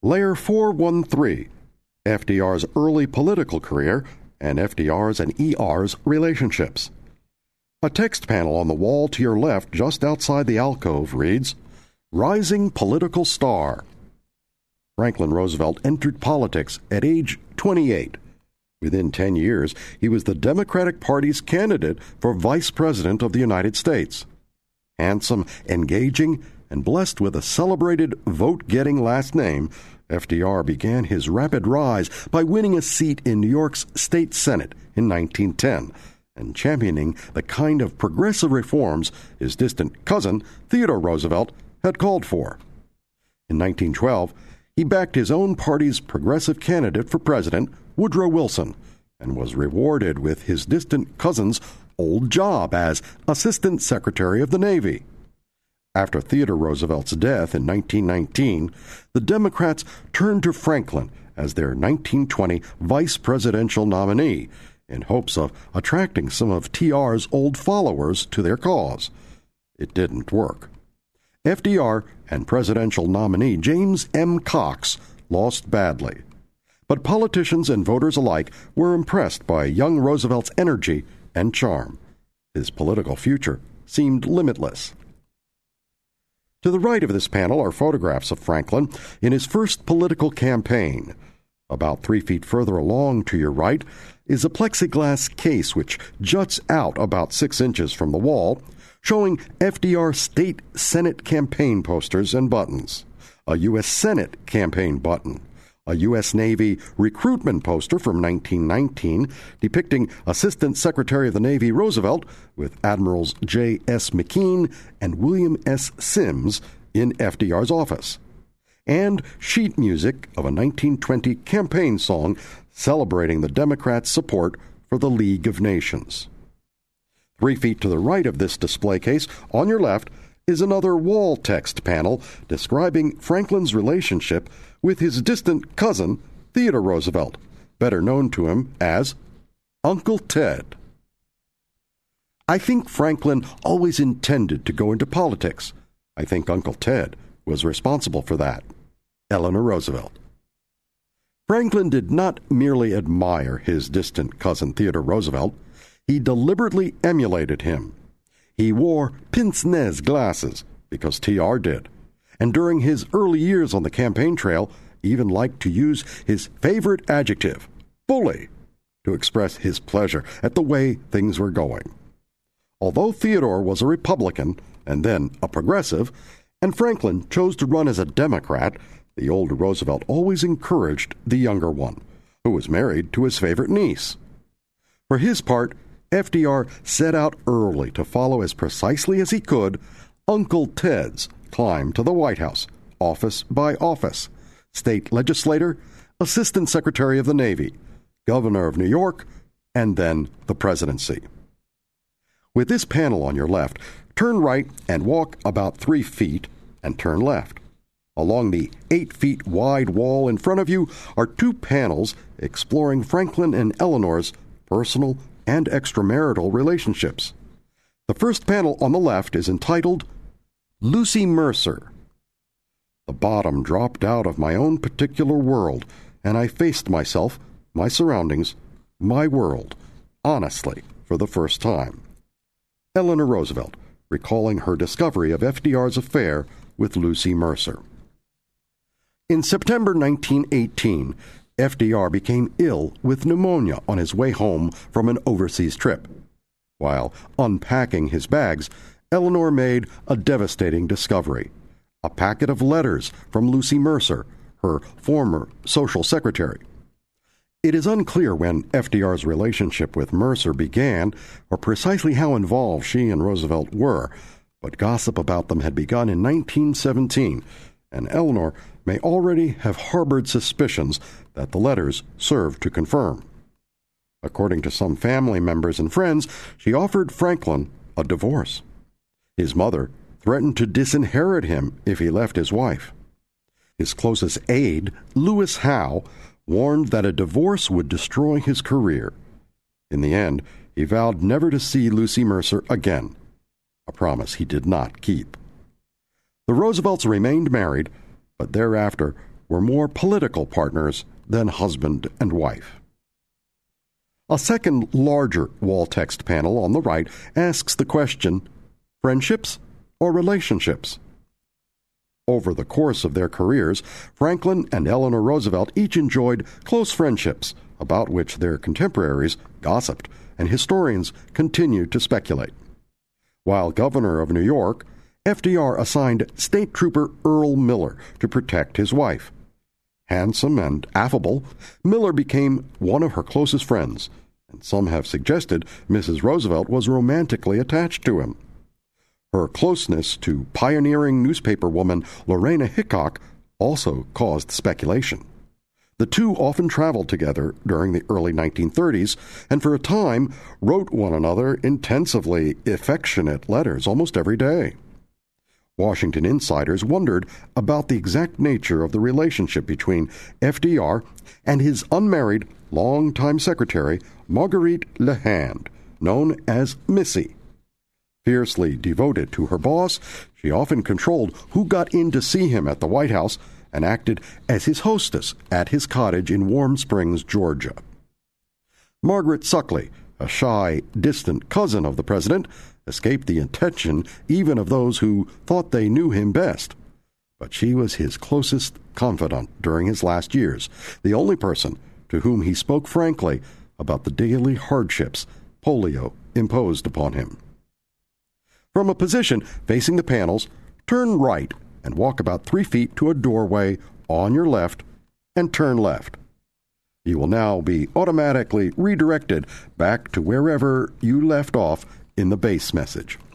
Layer 413, FDR's early political career and FDR's and ER's relationships. A text panel on the wall to your left just outside the alcove reads, Rising Political Star. Franklin Roosevelt entered politics at age 28. Within 10 years, he was the Democratic Party's candidate for Vice President of the United States. Handsome, engaging, and blessed with a celebrated vote-getting last name, FDR began his rapid rise by winning a seat in New York's State Senate in 1910 and championing the kind of progressive reforms his distant cousin, Theodore Roosevelt, had called for. In 1912, he backed his own party's progressive candidate for president, Woodrow Wilson, and was rewarded with his distant cousin's old job as Assistant Secretary of the Navy. After Theodore Roosevelt's death in 1919, the Democrats turned to Franklin as their 1920 vice presidential nominee in hopes of attracting some of TR's old followers to their cause. It didn't work. FDR and presidential nominee James M. Cox lost badly. But politicians and voters alike were impressed by young Roosevelt's energy and charm. His political future seemed limitless. To the right of this panel are photographs of Franklin in his first political campaign. About 3 feet further along to your right is a plexiglass case which juts out about 6 inches from the wall, showing FDR state Senate campaign posters and buttons, a U.S. Senate campaign button, a U.S. Navy recruitment poster from 1919 depicting Assistant Secretary of the Navy Roosevelt with Admirals J.S. McKean and William S. Sims in FDR's office, and sheet music of a 1920 campaign song celebrating the Democrats' support for the League of Nations. 3 feet to the right of this display case, on your left, is another wall text panel describing Franklin's relationship with his distant cousin, Theodore Roosevelt, better known to him as Uncle Ted. I think Franklin always intended to go into politics. I think Uncle Ted was responsible for that. Eleanor Roosevelt. Franklin did not merely admire his distant cousin Theodore Roosevelt. He deliberately emulated him. He wore pince-nez glasses because TR did, and during his early years on the campaign trail, even liked to use his favorite adjective, bully, to express his pleasure at the way things were going. Although Theodore was a Republican and then a progressive, and Franklin chose to run as a Democrat, the older Roosevelt always encouraged the younger one, who was married to his favorite niece. For his part, FDR set out early to follow as precisely as he could Uncle Ted's climb to the White House, office by office, state legislator, Assistant Secretary of the Navy, Governor of New York, and then the presidency. With this panel on your left, turn right and walk about 3 feet and turn left. Along the 8 feet wide wall in front of you are 2 panels exploring Franklin and Eleanor's personal and extramarital relationships. The first panel on the left is entitled Lucy Mercer. The bottom dropped out of my own particular world, and I faced myself, my surroundings, my world, honestly, for the first time. Eleanor Roosevelt, recalling her discovery of FDR's affair with Lucy Mercer. In September 1918, FDR became ill with pneumonia on his way home from an overseas trip. While unpacking his bags, Eleanor made a devastating discovery: a packet of letters from Lucy Mercer, her former social secretary. It is unclear when FDR's relationship with Mercer began or precisely how involved she and Roosevelt were, but gossip about them had begun in 1917, and Eleanor may already have harbored suspicions that the letters served to confirm. According to some family members and friends, she offered Franklin a divorce. His mother threatened to disinherit him if he left his wife. His closest aide, Lewis Howe, warned that a divorce would destroy his career. In the end, he vowed never to see Lucy Mercer again, a promise he did not keep. The Roosevelts remained married, but thereafter were more political partners than husband and wife. A second, larger wall text panel on the right asks the question, friendships or relationships? Over the course of their careers, Franklin and Eleanor Roosevelt each enjoyed close friendships about which their contemporaries gossiped and historians continued to speculate. While governor of New York, FDR assigned State Trooper Earl Miller to protect his wife. Handsome and affable, Miller became one of her closest friends, and some have suggested Mrs. Roosevelt was romantically attached to him. Her closeness to pioneering newspaper woman Lorena Hickok also caused speculation. The two often traveled together during the early 1930s and for a time wrote one another intensively affectionate letters almost every day. Washington insiders wondered about the exact nature of the relationship between FDR and his unmarried longtime secretary, Marguerite LeHand, known as Missy. Fiercely devoted to her boss, she often controlled who got in to see him at the White House and acted as his hostess at his cottage in Warm Springs, Georgia. Margaret Suckley, a shy, distant cousin of the president, escaped the attention even of those who thought they knew him best. But she was his closest confidant during his last years, the only person to whom he spoke frankly about the daily hardships polio imposed upon him. From a position facing the panels, turn right and walk about 3 feet to a doorway on your left and turn left. You will now be automatically redirected back to wherever you left off in the base message.